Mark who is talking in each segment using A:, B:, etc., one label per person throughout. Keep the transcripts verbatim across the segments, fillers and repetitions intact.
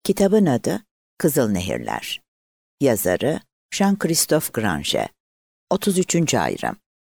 A: Kitabın adı Kızıl Nehirler. Yazarı Jean-Christophe Granger. otuz üçüncü ayrım.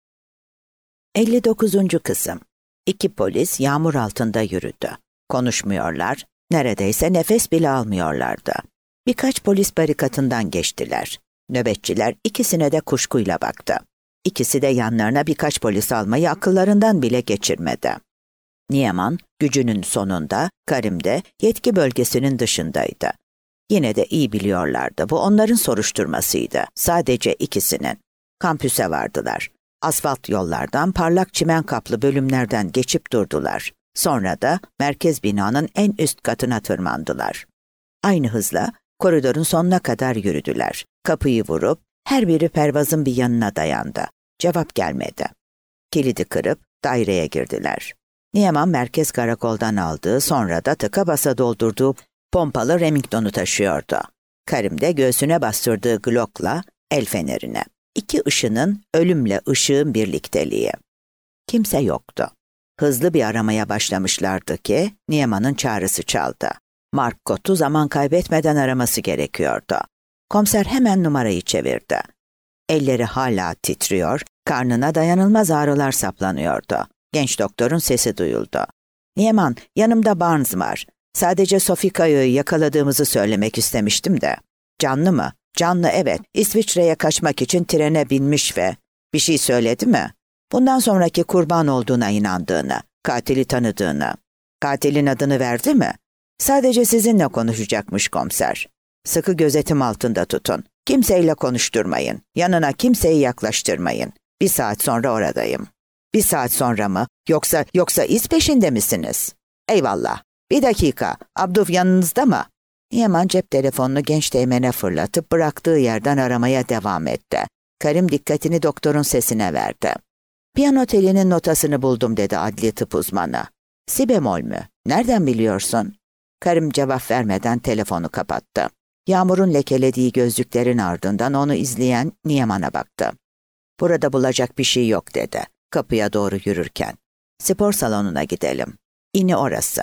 A: elli dokuzuncu kısım. İki polis yağmur altında yürüdü. Konuşmuyorlar, neredeyse nefes bile almıyorlardı. Birkaç polis barikatından geçtiler. Nöbetçiler ikisine de kuşkuyla baktı. İkisi de yanlarına birkaç polis almayı akıllarından bile geçirmedi. Nieman, gücünün sonunda, Karim de yetki bölgesinin dışındaydı. Yine de iyi biliyorlardı, bu onların soruşturmasıydı, sadece ikisinin. Kampüse vardılar. Asfalt yollardan, parlak çimen kaplı bölümlerden geçip durdular. Sonra da merkez binanın en üst katına tırmandılar. Aynı hızla koridorun sonuna kadar yürüdüler. Kapıyı vurup her biri pervazın bir yanına dayandı. Cevap gelmedi. Kilidi kırıp daireye girdiler. Nieman merkez karakoldan aldığı, sonra da tıka basa doldurduğu pompalı Remington'u taşıyordu. Karim de göğsüne bastırdığı Glock'la el fenerine. İki ışının ölümle ışığın birlikteliği. Kimse yoktu. Hızlı bir aramaya başlamışlardı ki Nieman'ın çağrısı çaldı. Mark Cott'u zaman kaybetmeden araması gerekiyordu. Komiser hemen numarayı çevirdi. Elleri hala titriyor, karnına dayanılmaz ağrılar saplanıyordu. Genç doktorun sesi duyuldu. Nieman, yanımda Barnes var. Sadece Sophie Caillots'u yakaladığımızı söylemek istemiştim de. Canlı mı? Canlı, evet. İsviçre'ye kaçmak için trene binmiş ve... Bir şey söyledi mi? Bundan sonraki kurban olduğuna inandığını, katili tanıdığını. Katilin adını verdi mi? Sadece sizinle konuşacakmış komiser. Sıkı gözetim altında tutun. Kimseyle konuşturmayın. Yanına kimseyi yaklaştırmayın. Bir saat sonra oradayım. Bir saat sonra mı? Yoksa yoksa iz peşinde misiniz? Eyvallah. Bir dakika. Abduf yanınızda mı? Nieman cep telefonunu genç teğmene fırlatıp bıraktığı yerden aramaya devam etti. Karim dikkatini doktorun sesine verdi. Piyano telinin notasını buldum dedi adli tıp uzmanı. Si bemol mü? Nereden biliyorsun? Karim cevap vermeden telefonu kapattı. Yağmurun lekelediği gözlüklerin ardından onu izleyen Nieman'a baktı. Burada bulacak bir şey yok dedi, kapıya doğru yürürken. Spor salonuna gidelim. İni orası.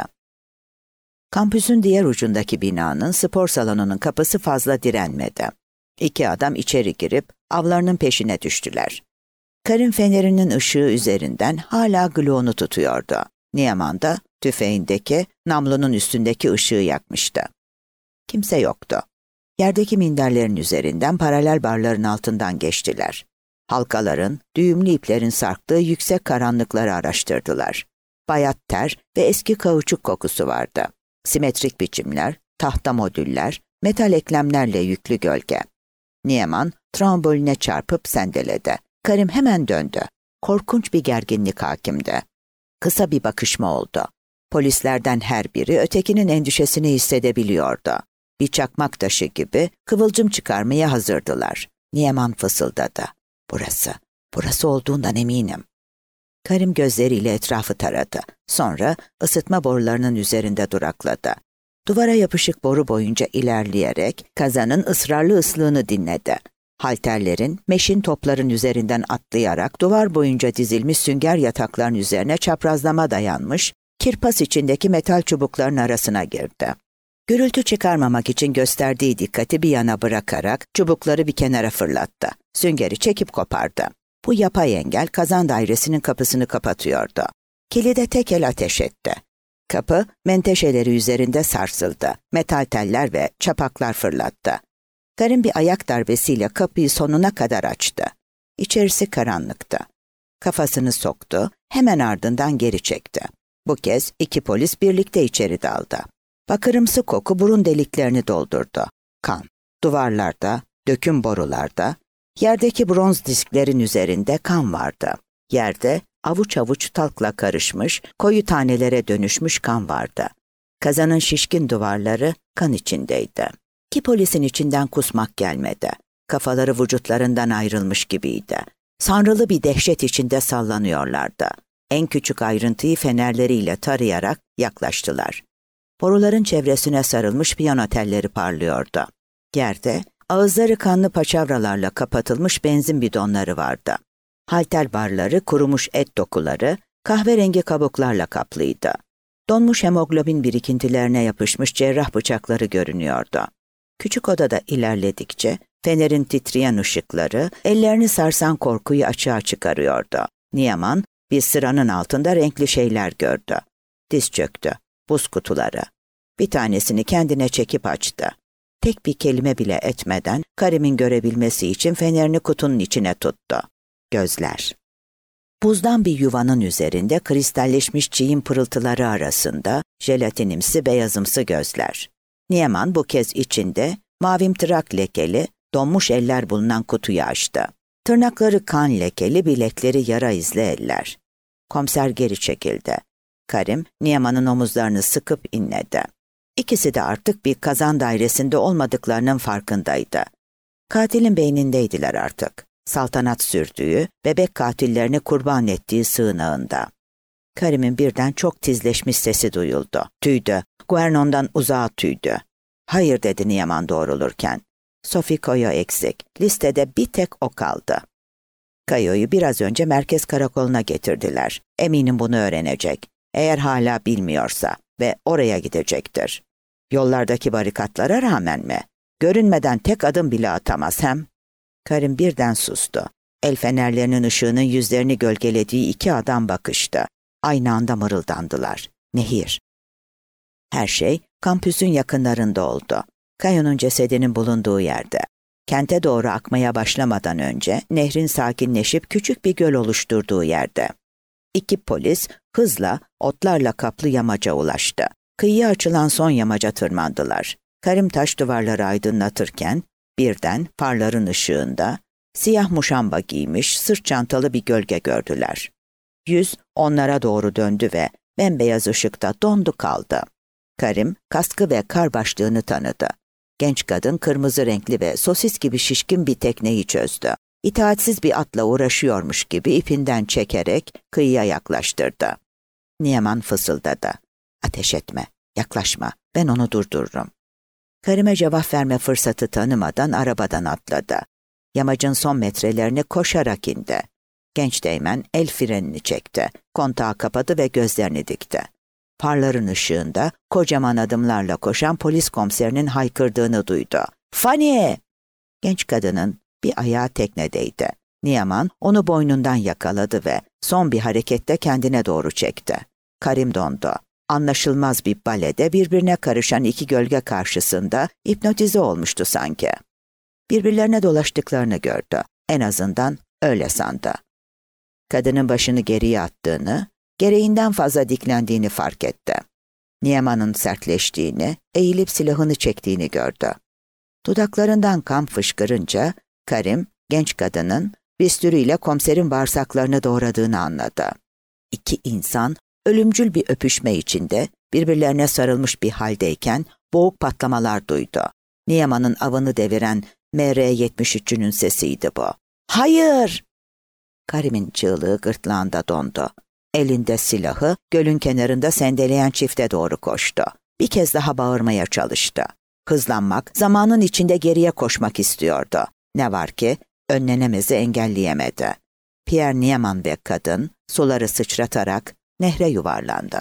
A: Kampüsün diğer ucundaki binanın spor salonunun kapısı fazla direnmedi. İki adam içeri girip avlarının peşine düştüler. Karim fenerinin ışığı üzerinden hala gloğunu tutuyordu. Nieman da tüfeğindeki namlunun üstündeki ışığı yakmıştı. Kimse yoktu. Yerdeki minderlerin üzerinden paralel barların altından geçtiler. Halkaların, düğümlü iplerin sarktığı yüksek karanlıkları araştırdılar. Bayat ter ve eski kauçuk kokusu vardı. Simetrik biçimler, tahta modüller, metal eklemlerle yüklü gölge. Nieman tramboline çarpıp sendeledi. Karim hemen döndü. Korkunç bir gerginlik hakimdi. Kısa bir bakışma oldu. Polislerden her biri ötekinin endişesini hissedebiliyordu. Bir çakmak taşı gibi kıvılcım çıkarmaya hazırdılar. Nieman fısıldadı. Burası, burası olduğundan eminim. Karim gözleriyle etrafı taradı. Sonra ısıtma borularının üzerinde durakladı. Duvara yapışık boru boyunca ilerleyerek kazanın ısrarlı ıslığını dinledi. Halterlerin, meşin topların üzerinden atlayarak duvar boyunca dizilmiş sünger yatakların üzerine çaprazlama dayanmış, kirpas içindeki metal çubukların arasına girdi. Gürültü çıkarmamak için gösterdiği dikkati bir yana bırakarak çubukları bir kenara fırlattı. Süngeri çekip kopardı. Bu yapay engel kazan dairesinin kapısını kapatıyordu. Kilide tek el ateş etti. Kapı menteşeleri üzerinde sarsıldı. Metal teller ve çapaklar fırlattı. Karim bir ayak darbesiyle kapıyı sonuna kadar açtı. İçerisi karanlıktı. Kafasını soktu, hemen ardından geri çekti. Bu kez iki polis birlikte içeri daldı. Bakırımsı koku burun deliklerini doldurdu. Kan, duvarlarda, döküm borularda, yerdeki bronz disklerin üzerinde kan vardı. Yerde avuç avuç talkla karışmış, koyu tanelere dönüşmüş kan vardı. Kazanın şişkin duvarları kan içindeydi. Ki polisin içinden kusmak gelmedi. Kafaları vücutlarından ayrılmış gibiydi. Sanrılı bir dehşet içinde sallanıyorlardı. En küçük ayrıntıyı fenerleriyle tarayarak yaklaştılar. Boruların çevresine sarılmış piyano telleri parlıyordu. Yerde ağızları kanlı paçavralarla kapatılmış benzin bidonları vardı. Halter barları, kurumuş et dokuları, kahverengi kabuklarla kaplıydı. Donmuş hemoglobin birikintilerine yapışmış cerrah bıçakları görünüyordu. Küçük odada ilerledikçe fenerin titreyen ışıkları ellerini sarsan korkuyu açığa çıkarıyordu. Niemann bir sıranın altında renkli şeyler gördü. Diz çöktü. Buz kutuları. Bir tanesini kendine çekip açtı. Tek bir kelime bile etmeden Karim'in görebilmesi için fenerini kutunun içine tuttu. Gözler. Buzdan bir yuvanın üzerinde kristalleşmiş çiğin pırıltıları arasında jelatinimsi beyazımsı gözler. Niemann bu kez içinde mavimtırak lekeli, donmuş eller bulunan kutuyu açtı. Tırnakları kan lekeli, bilekleri yara izli eller. Komiser geri çekildi. Karim, Niemann'ın omuzlarını sıkıp inledi. İkisi de artık bir kazan dairesinde olmadıklarının farkındaydı. Katilin beynindeydiler artık. Saltanat sürdüğü, bebek katillerini kurban ettiği sığınağında. Karim'in birden çok tizleşmiş sesi duyuldu. Tüydü. Guernon'dan uzağa tüydü. Hayır dedi Niemann doğrulurken. Sophie Caillot eksik. Listede bir tek o kaldı. Caillot'u biraz önce merkez karakoluna getirdiler. Eminim bunu öğrenecek. Eğer hala bilmiyorsa ve oraya gidecektir. Yollardaki barikatlara rağmen mi? Görünmeden tek adım bile atamaz hem. Karim birden sustu. El fenerlerinin ışığının yüzlerini gölgelediği iki adam bakıştı. Aynı anda mırıldandılar. Nehir. Her şey kampüsün yakınlarında oldu. Caillot'un cesedinin bulunduğu yerde. Kente doğru akmaya başlamadan önce nehrin sakinleşip küçük bir göl oluşturduğu yerde. İki polis hızla otlarla kaplı yamaca ulaştı. Kıyıya açılan son yamaca tırmandılar. Karim taş duvarları aydınlatırken birden farların ışığında siyah muşamba giymiş sırt çantalı bir gölge gördüler. Yüz onlara doğru döndü ve bembeyaz ışıkta dondu kaldı. Karim kaskı ve kar başlığını tanıdı. Genç kadın kırmızı renkli ve sosis gibi şişkin bir tekneyi çözdü. İtaatsiz bir atla uğraşıyormuş gibi ipinden çekerek kıyıya yaklaştırdı. Niemann fısıldadı. Ateş etme, yaklaşma, ben onu durdururum. Karim'e cevap verme fırsatı tanımadan arabadan atladı. Yamacın son metrelerini koşarak indi. Genç teğmen el frenini çekti, kontağı kapadı ve gözlerini dikti. Farların ışığında kocaman adımlarla koşan polis komiserinin haykırdığını duydu. Fanny! Genç kadının bir ayağı teknedeydi. Niemann onu boynundan yakaladı ve son bir harekette kendine doğru çekti. Karim dondu. Anlaşılmaz bir balede birbirine karışan iki gölge karşısında hipnotize olmuştu sanki. Birbirlerine dolaştıklarını gördü. En azından öyle sandı. Kadının başını geriye attığını, gereğinden fazla diklendiğini fark etti. Niemann'ın sertleştiğini, eğilip silahını çektiğini gördü. Dudaklarından kan fışkırınca Karim, genç kadının bistürüyle komiserin bağırsaklarını doğradığını anladı. İki insan ölümcül bir öpüşme içinde birbirlerine sarılmış bir haldeyken boğuk patlamalar duydu. Niemann'ın avını deviren M R yetmiş üçünün sesiydi bu. Hayır! Karim'in çığlığı gırtlağında dondu. Elinde silahı gölün kenarında sendeleyen çifte doğru koştu. Bir kez daha bağırmaya çalıştı. Hızlanmak, zamanın içinde geriye koşmak istiyordu. Ne var ki önlenemezi engelleyemedi. Pierre Niemann ve kadın suları sıçratarak nehre yuvarlandı.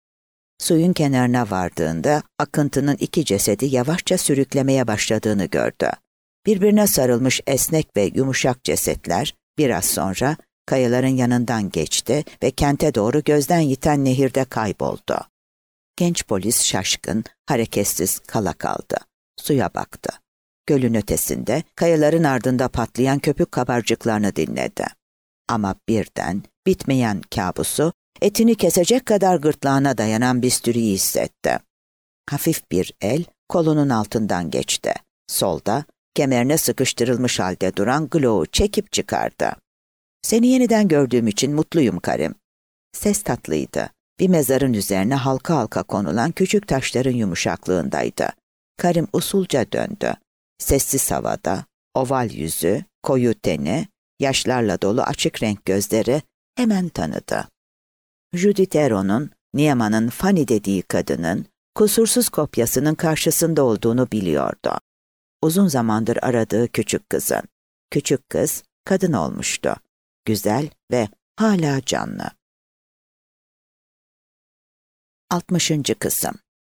A: Suyun kenarına vardığında akıntının iki cesedi yavaşça sürüklemeye başladığını gördü. Birbirine sarılmış esnek ve yumuşak cesetler biraz sonra kayaların yanından geçti ve kente doğru gözden yiten nehirde kayboldu. Genç polis şaşkın, hareketsiz kala kaldı. Suya baktı. Gölün ötesinde kayaların ardında patlayan köpük kabarcıklarını dinledi. Ama birden bitmeyen kabusu etini kesecek kadar gırtlağına dayanan bistürüyü hissetti. Hafif bir el kolunun altından geçti. Solda kemerine sıkıştırılmış halde duran glovu çekip çıkardı. Seni yeniden gördüğüm için mutluyum Karim. Ses tatlıydı. Bir mezarın üzerine halka halka konulan küçük taşların yumuşaklığındaydı. Karim usulca döndü. Sessiz havada, oval yüzü, koyu teni, yaşlarla dolu açık renk gözleri hemen tanıdı. Judith Heron'un, Niemann'ın Fanny dediği kadının, kusursuz kopyasının karşısında olduğunu biliyordu. Uzun zamandır aradığı küçük kızın. Küçük kız, kadın olmuştu. Güzel ve hala canlı. altmışıncı kısım.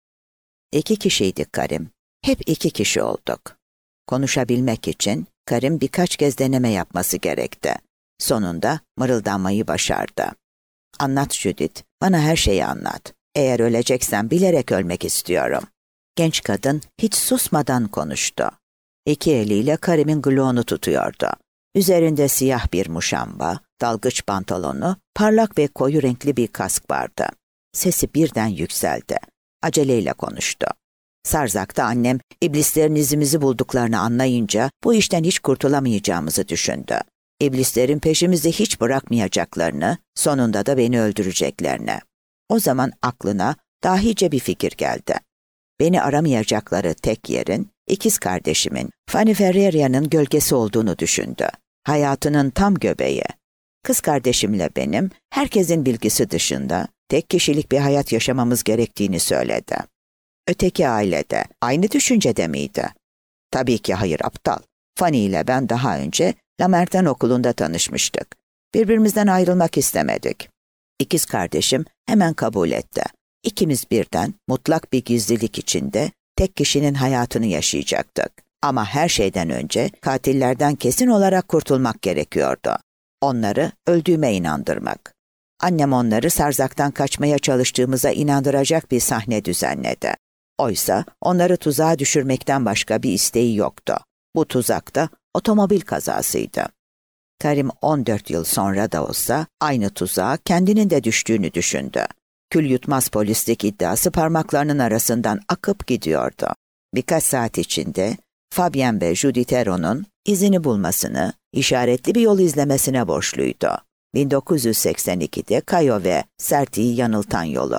A: İki kişiydik Karim. Hep iki kişi olduk. Konuşabilmek için Karim birkaç kez deneme yapması gerekti. Sonunda mırıldanmayı başardı. Anlat Judith, bana her şeyi anlat. Eğer öleceksen bilerek ölmek istiyorum. Genç kadın hiç susmadan konuştu. İki eliyle Karim'in gloğunu tutuyordu. Üzerinde siyah bir muşamba, dalgıç pantolonu, parlak ve koyu renkli bir kask vardı. Sesi birden yükseldi. Aceleyle konuştu. Sarzak'ta annem iblislerin izimizi bulduklarını anlayınca bu işten hiç kurtulamayacağımızı düşündü. İblislerin peşimizi hiç bırakmayacaklarını, sonunda da beni öldüreceklerini. O zaman aklına dahice bir fikir geldi. Beni aramayacakları tek yerin, ikiz kardeşimin, Fanny Ferreria'nın gölgesi olduğunu düşündü. Hayatının tam göbeği. Kız kardeşimle benim, herkesin bilgisi dışında, tek kişilik bir hayat yaşamamız gerektiğini söyledi. Öteki ailede, aynı düşüncede miydi? Tabii ki hayır aptal. Fanny ile ben daha önce Lamerten okulunda tanışmıştık. Birbirimizden ayrılmak istemedik. İkiz kardeşim hemen kabul etti. İkimiz birden mutlak bir gizlilik içinde tek kişinin hayatını yaşayacaktık. Ama her şeyden önce katillerden kesin olarak kurtulmak gerekiyordu. Onları öldüğüme inandırmak. Annem onları Sarzak'tan kaçmaya çalıştığımıza inandıracak bir sahne düzenledi. Oysa onları tuzağa düşürmekten başka bir isteği yoktu. Bu tuzak da otomobil kazasıydı. Karim on dört yıl sonra da olsa aynı tuzağa kendinin de düştüğünü düşündü. Kül yutmaz polislik iddiası parmaklarının arasından akıp gidiyordu. Birkaç saat içinde Fabien ve Judith Heron'un izini bulmasını, işaretli bir yol izlemesine borçluydu. bin dokuz yüz seksen ikide Cayo ve Serti'yi yanıltan yolu.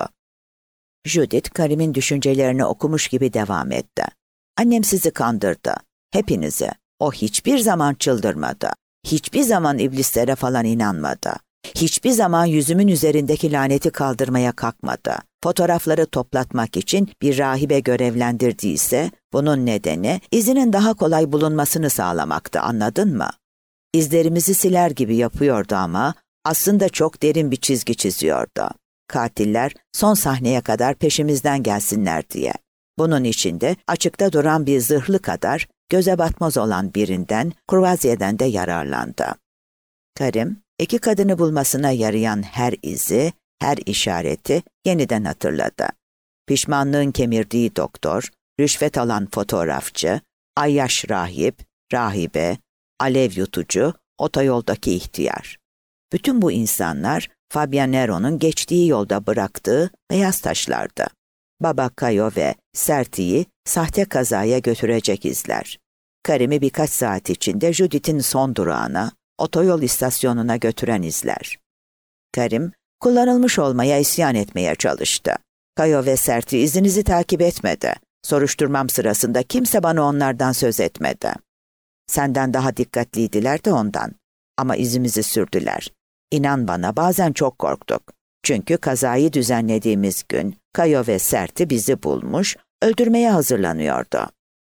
A: Judith, Karim'in düşüncelerini okumuş gibi devam etti. Annem sizi kandırdı. Hepinizi. O hiçbir zaman çıldırmadı. Hiçbir zaman iblislere falan inanmadı. Hiçbir zaman yüzümün üzerindeki laneti kaldırmaya kalkmadı. Fotoğrafları toplatmak için bir rahibe görevlendirdiyse, bunun nedeni izinin daha kolay bulunmasını sağlamaktı, anladın mı? İzlerimizi siler gibi yapıyordu ama aslında çok derin bir çizgi çiziyordu. Katiller son sahneye kadar peşimizden gelsinler diye. Bunun içinde açıkta duran bir zırhlı kadar göze batmaz olan birinden, Kruvaziye'den de yararlandı. Karim, iki kadını bulmasına yarayan her izi, her işareti yeniden hatırladı. Pişmanlığın kemirdiği doktor, rüşvet alan fotoğrafçı, ayyaş rahip, rahibe, alev yutucu, otoyoldaki ihtiyar. Bütün bu insanlar Fabien Nero'nun geçtiği yolda bıraktığı beyaz taşlardı. Baba Cayo ve Serti'yi sahte kazaya götürecek izler. Karim'i birkaç saat içinde Judith'in son durağına, otoyol istasyonuna götüren izler. Karim, kullanılmış olmaya isyan etmeye çalıştı. Cayo ve Serti izinizi takip etmedi. Soruşturmam sırasında kimse bana onlardan söz etmedi. Senden daha dikkatliydiler de ondan. Ama izimizi sürdüler. İnan bana bazen çok korktuk. Çünkü kazayı düzenlediğimiz gün Cayo ve Serti bizi bulmuş, öldürmeye hazırlanıyordu.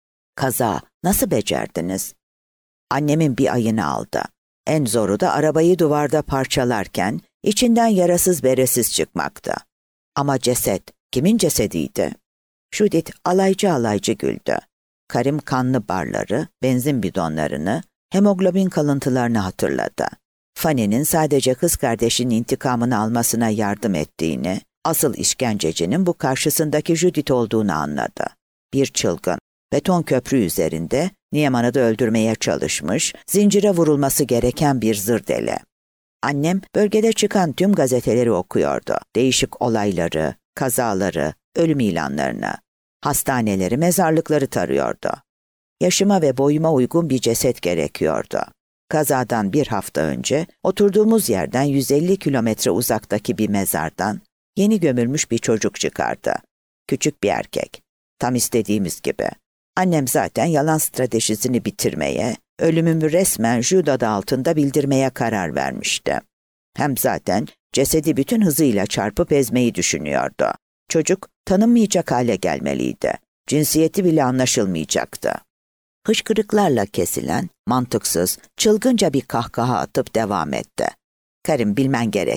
A: Kaza nasıl becerdiniz? Annemin bir ayını aldı. En zoru da arabayı duvarda parçalarken içinden yarasız beresiz çıkmaktı. Ama ceset, kimin cesediydi? Judith alaycı alaycı güldü. Karim kanlı barları, benzin bidonlarını, hemoglobin kalıntılarını hatırladı. Fanny'nin sadece kız kardeşinin intikamını almasına yardım ettiğini, asıl işkencecinin bu karşısındaki Judith olduğunu anladı. Bir çılgın, beton köprü üzerinde Nieman'ı da öldürmeye çalışmış, zincire vurulması gereken bir zırdeli. Annem bölgede çıkan tüm gazeteleri okuyordu. Değişik olayları, kazaları, ölüm ilanlarını, hastaneleri, mezarlıkları tarıyordu. Yaşıma ve boyuma uygun bir ceset gerekiyordu. Kazadan bir hafta önce oturduğumuz yerden yüz elli kilometre uzaktaki bir mezardan yeni gömülmüş bir çocuk çıkardı. Küçük bir erkek. Tam istediğimiz gibi. Annem zaten yalan stratejisini bitirmeye, ölümümü resmen Jude adı altında bildirmeye karar vermişti. Hem zaten cesedi bütün hızıyla çarpıp ezmeyi düşünüyordu. Çocuk tanınmayacak hale gelmeliydi. Cinsiyeti bile anlaşılmayacaktı. Hıçkırıklarla kesilen, mantıksız, çılgınca bir kahkaha atıp devam etti. Karim, bilmen gerekir.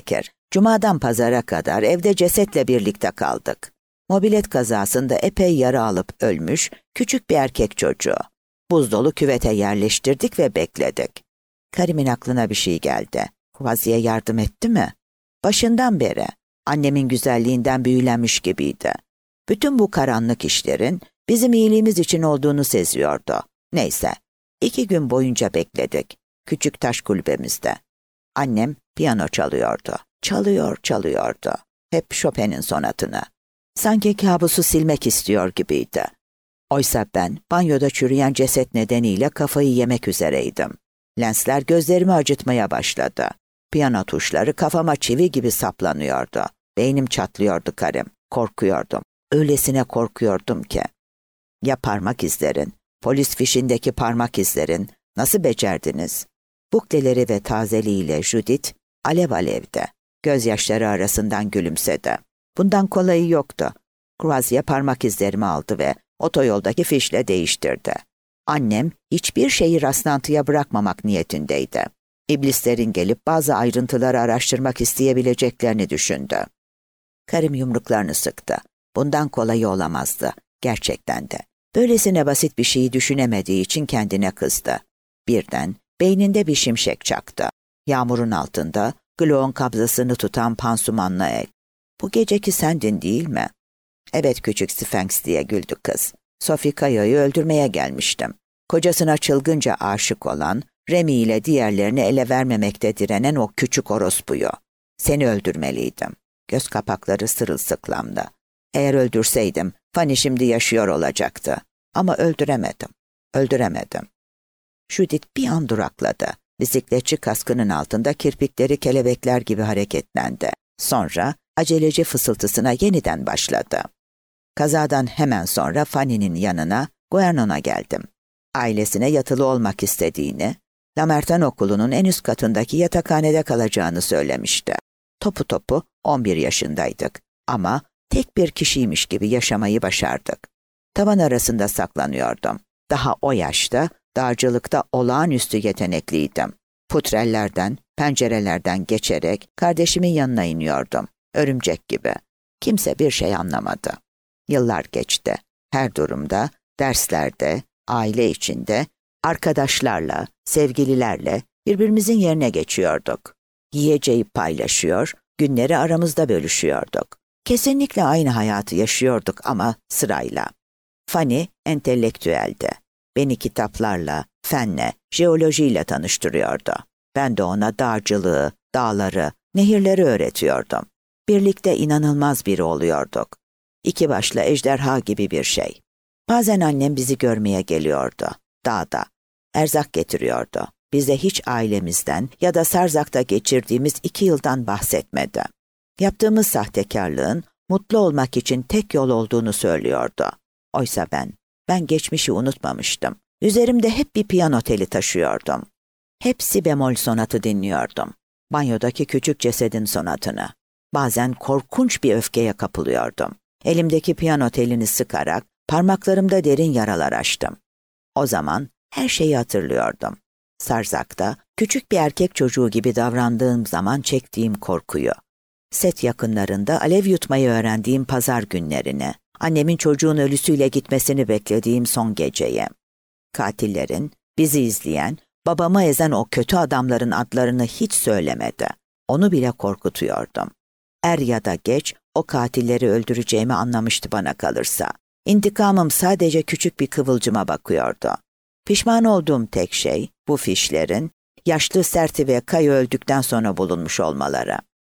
A: Cumadan pazara kadar evde cesetle birlikte kaldık. Mobilet kazasında epey yara alıp ölmüş küçük bir erkek çocuğu. Buzdolu küvete yerleştirdik ve bekledik. Karim'in aklına bir şey geldi. Croisier'e yardım etti mi? Başından beri annemin güzelliğinden büyülenmiş gibiydi. Bütün bu karanlık işlerin bizim iyiliğimiz için olduğunu seziyordu. Neyse, iki gün boyunca bekledik. Küçük taş kulübemizde. Annem piyano çalıyordu. Çalıyor, çalıyordu. Hep Chopin'in sonatını. Sanki kabusu silmek istiyor gibiydi. Oysa ben banyoda çürüyen ceset nedeniyle kafayı yemek üzereydim. Lensler gözlerimi acıtmaya başladı. Piyano tuşları kafama çivi gibi saplanıyordu. Beynim çatlıyordu Karim. Korkuyordum. Öylesine korkuyordum ki. Ya parmak izlerin, polis fişindeki parmak izlerin, nasıl becerdiniz? Bukleleri ve tazeliğiyle Judith alev alevdi. Gözyaşları arasından gülümsedi. Bundan kolayı yoktu. Croisier parmak izlerimi aldı ve otoyoldaki fişle değiştirdi. Annem hiçbir şeyi rastlantıya bırakmamak niyetindeydi. İblislerin gelip bazı ayrıntıları araştırmak isteyebileceklerini düşündü. Karim yumruklarını sıktı. Bundan kolayı olamazdı. Gerçekten de. Böylesine basit bir şeyi düşünemediği için kendine kızdı. Birden beyninde bir şimşek çaktı. Yağmurun altında Glock'un kabzasını tutan pansumanlı el. Bu geceki sendin değil mi? Evet küçük Sphinx diye güldü kız. Sophie Caillots'u öldürmeye gelmiştim. Kocasına çılgınca aşık olan, Remy ile diğerlerini ele vermemekte direnen o küçük orospuyu. Seni öldürmeliydim. Göz kapakları sırılsıklamdı. Eğer öldürseydim, Fanny şimdi yaşıyor olacaktı. Ama öldüremedim. Öldüremedim. Judith bir an durakladı. Bisikletçi kaskının altında kirpikleri kelebekler gibi hareketlendi. Sonra aceleci fısıltısına yeniden başladı. Kazadan hemen sonra Fanny'nin yanına, Guernon'a geldim. Ailesine yatılı olmak istediğini, Lamartine okulunun en üst katındaki yatakhanede kalacağını söylemişti. Topu topu on bir yaşındaydık ama tek bir kişiymiş gibi yaşamayı başardık. Tavan arasında saklanıyordum. Daha o yaşta dağcılıkta olağanüstü yetenekliydim. Putrellerden, pencerelerden geçerek kardeşimin yanına iniyordum. Örümcek gibi. Kimse bir şey anlamadı. Yıllar geçti. Her durumda, derslerde, aile içinde, arkadaşlarla, sevgililerle birbirimizin yerine geçiyorduk. Yiyeceği paylaşıyor, günleri aramızda bölüşüyorduk. Kesinlikle aynı hayatı yaşıyorduk ama sırayla. Fanny entelektüeldi. Beni kitaplarla, fenle, jeolojiyle tanıştırıyordu. Ben de ona dağcılığı, dağları, nehirleri öğretiyordum. Birlikte inanılmaz biri oluyorduk. İki başlı ejderha gibi bir şey. Bazen annem bizi görmeye geliyordu. Dağda. Erzak getiriyordu. Bize hiç ailemizden ya da Sarzak'ta geçirdiğimiz iki yıldan bahsetmedi. Yaptığımız sahtekarlığın mutlu olmak için tek yol olduğunu söylüyordu. Oysa ben, ben geçmişi unutmamıştım. Üzerimde hep bir piyano teli taşıyordum. Hep si bemol sonatı dinliyordum. Banyodaki küçük cesedin sonatını. Bazen korkunç bir öfkeye kapılıyordum. Elimdeki piyano telini sıkarak parmaklarımda derin yaralar açtım. O zaman her şeyi hatırlıyordum. Sarzak'ta küçük bir erkek çocuğu gibi davrandığım zaman çektiğim korkuyu. Set yakınlarında alev yutmayı öğrendiğim pazar günlerini. Annemin çocuğun ölüsüyle gitmesini beklediğim son geceyi. Katillerin, bizi izleyen, babamı ezen o kötü adamların adlarını hiç söylemedi. Onu bile korkutuyordum. Er ya da geç o katilleri öldüreceğimi anlamıştı bana kalırsa. İntikamım sadece küçük bir kıvılcıma bakıyordu. Pişman olduğum tek şey bu fişlerin yaşlı Serti ve Caillot öldükten sonra bulunmuş olmaları.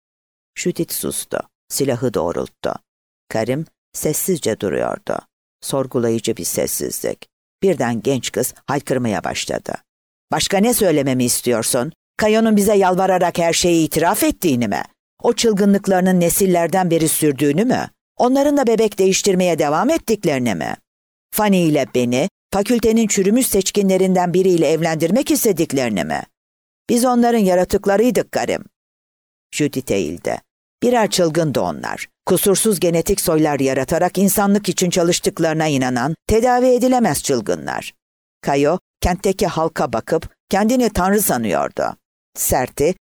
A: Judith sustu. Silahı doğrulttu. Karim sessizce duruyordu. Sorgulayıcı bir sessizlik. Birden genç kız haykırmaya başladı. Başka ne söylememi istiyorsun? Caillot'un bize yalvararak her şeyi itiraf ettiğini mi? O çılgınlıklarının nesillerden beri sürdüğünü mü? Onların da bebek değiştirmeye devam ettiklerini mi? Fanny ile beni fakültenin çürümüş seçkinlerinden biriyle evlendirmek istediklerini mi? Biz onların yaratıklarıydık Karim. Judith eğildi. Birer çılgındı onlar. Kusursuz genetik soylar yaratarak insanlık için çalıştıklarına inanan, tedavi edilemez çılgınlar. Caillot, kentteki halka bakıp kendini tanrı sanıyordu. Serti,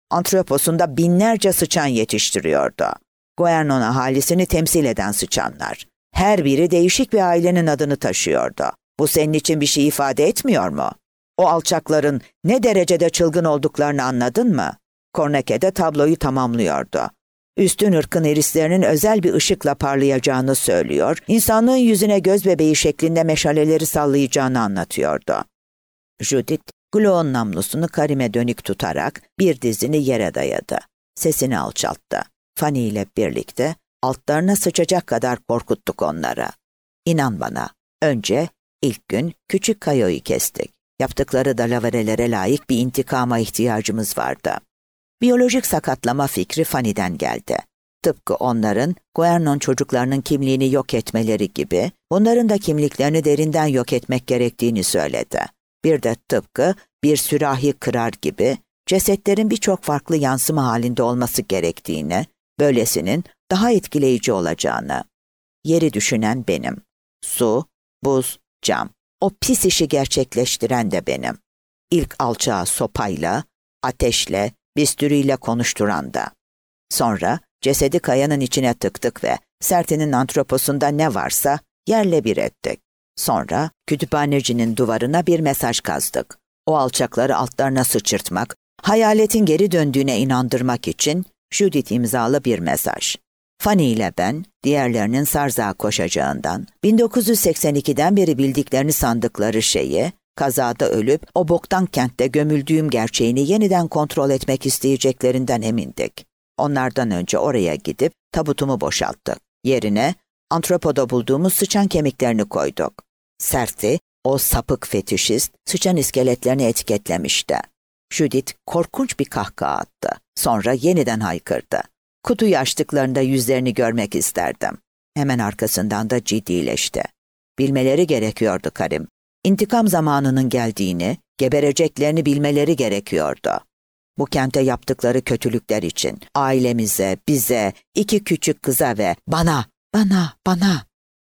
A: Antroposunda binlerce sıçan yetiştiriyordu. Guernon ahalisini temsil eden sıçanlar. Her biri değişik bir ailenin adını taşıyordu. Bu senin için bir şey ifade etmiyor mu? O alçakların ne derecede çılgın olduklarını anladın mı? Korneke de tabloyu tamamlıyordu. Üstün ırkın irislerinin özel bir ışıkla parlayacağını söylüyor, insanlığın yüzüne göz bebeği şeklinde meşaleleri sallayacağını anlatıyordu. Judith, Glock'un namlusunu Karim'e dönük tutarak bir dizini yere dayadı. Sesini alçalttı. Fanny ile birlikte altlarına sıçacak kadar korkuttuk onları. İnan bana, önce ilk gün küçük Kayo'yu kestik. Yaptıkları dalaverelere layık bir intikama ihtiyacımız vardı. Biyolojik sakatlama fikri Fanny'den geldi. Tıpkı onların Guernon çocuklarının kimliğini yok etmeleri gibi, onların da kimliklerini derinden yok etmek gerektiğini söyledi. Bir de tıpkı bir sürahi kırar gibi cesetlerin birçok farklı yansıma halinde olması gerektiğini, böylesinin daha etkileyici olacağını. Yeri düşünen benim. Su, buz, cam. O pis işi gerçekleştiren de benim. İlk alçağı sopayla, ateşle, bistüriyle konuşturan da. Sonra cesedi kayanın içine tıktık ve Serti'nin antroposunda ne varsa yerle bir ettik. Sonra kütüphanecinin duvarına bir mesaj kazdık. O alçakları altlarına sıçırtmak, hayaletin geri döndüğüne inandırmak için Judith imzalı bir mesaj. Fanny ile ben, diğerlerinin Sarzak'a koşacağından, bin dokuz yüz seksen ikiden beri bildiklerini sandıkları şeyi, kazada ölüp o boktan kentte gömüldüğüm gerçeğini yeniden kontrol etmek isteyeceklerinden emindik. Onlardan önce oraya gidip tabutumu boşalttık. Yerine antropoda bulduğumuz sıçan kemiklerini koyduk. Serti, o sapık fetişist, sıçan iskeletlerini etiketlemişti. Judith korkunç bir kahkaha attı. Sonra yeniden haykırdı. Kutuyu açtıklarında yüzlerini görmek isterdim. Hemen arkasından da ciddileşti. Bilmeleri gerekiyordu Karim. İntikam zamanının geldiğini, gebereceklerini bilmeleri gerekiyordu. Bu kente yaptıkları kötülükler için ailemize, bize, iki küçük kıza ve bana, bana, bana.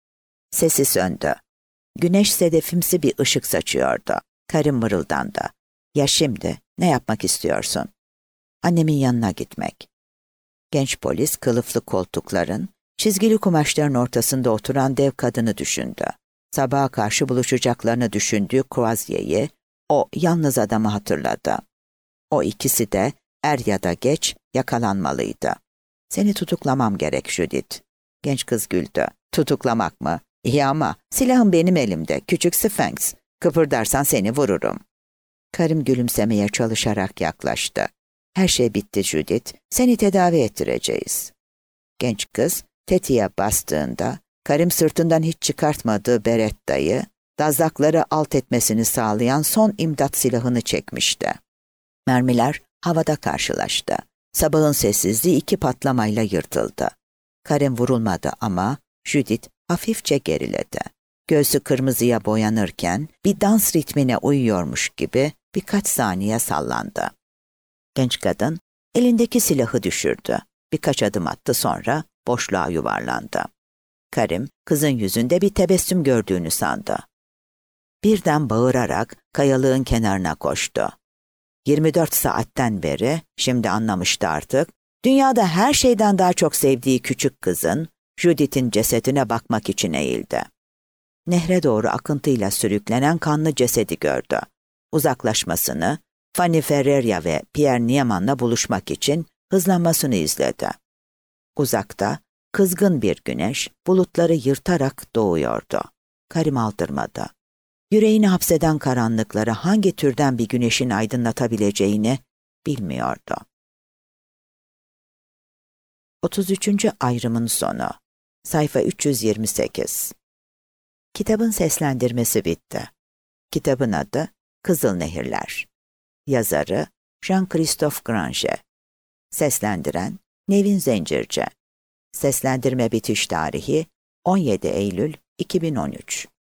A: Sesi söndü. Güneş sedefimsi bir ışık saçıyordu. Karim mırıldandı. Ya şimdi ne yapmak istiyorsun? Annemin yanına gitmek. Genç polis kılıflı koltukların, çizgili kumaşların ortasında oturan dev kadını düşündü. Sabaha karşı buluşacaklarını düşündüğü Croazier'i, o yalnız adamı hatırladı. O ikisi de er ya da geç yakalanmalıydı. Seni tutuklamam gerek Judith. Genç kız güldü. Tutuklamak mı? İyi ama silahım benim elimde, küçük Sphinx. Kıpırdarsan seni vururum. Karim gülümsemeye çalışarak yaklaştı. Her şey bitti Judith, seni tedavi ettireceğiz. Genç kız tetiğe bastığında, Karim sırtından hiç çıkartmadığı berettayı, dazlakları alt etmesini sağlayan son imdat silahını çekmişti. Mermiler havada karşılaştı. Sabahın sessizliği iki patlamayla yırtıldı. Karim vurulmadı ama Judith hafifçe geriledi. Göğsü kırmızıya boyanırken bir dans ritmine uyuyormuş gibi birkaç saniye sallandı. Genç kadın elindeki silahı düşürdü. Birkaç adım attı sonra boşluğa yuvarlandı. Karim kızın yüzünde bir tebessüm gördüğünü sandı. Birden bağırarak kayalığın kenarına koştu. yirmi dört saatten beri, şimdi anlamıştı artık, dünyada her şeyden daha çok sevdiği küçük kızın, Judith'in cesedine bakmak için eğildi. Nehre doğru akıntıyla sürüklenen kanlı cesedi gördü. Uzaklaşmasını, Fanny Ferreira ve Pierre Niemann'la buluşmak için hızlanmasını izledi. Uzakta, kızgın bir güneş bulutları yırtarak doğuyordu. Karim aldırmadı. Yüreğini hapseden karanlıkları hangi türden bir güneşin aydınlatabileceğini bilmiyordu. otuz üçüncü ayrımın sonu. Sayfa üç yüz yirmi sekiz. Kitabın seslendirmesi bitti. Kitabın adı Kızıl Nehirler. Yazarı Jean-Christophe Granger. Seslendiren Nevin Zencirci. Seslendirme bitiş tarihi on yedi Eylül iki bin on üç.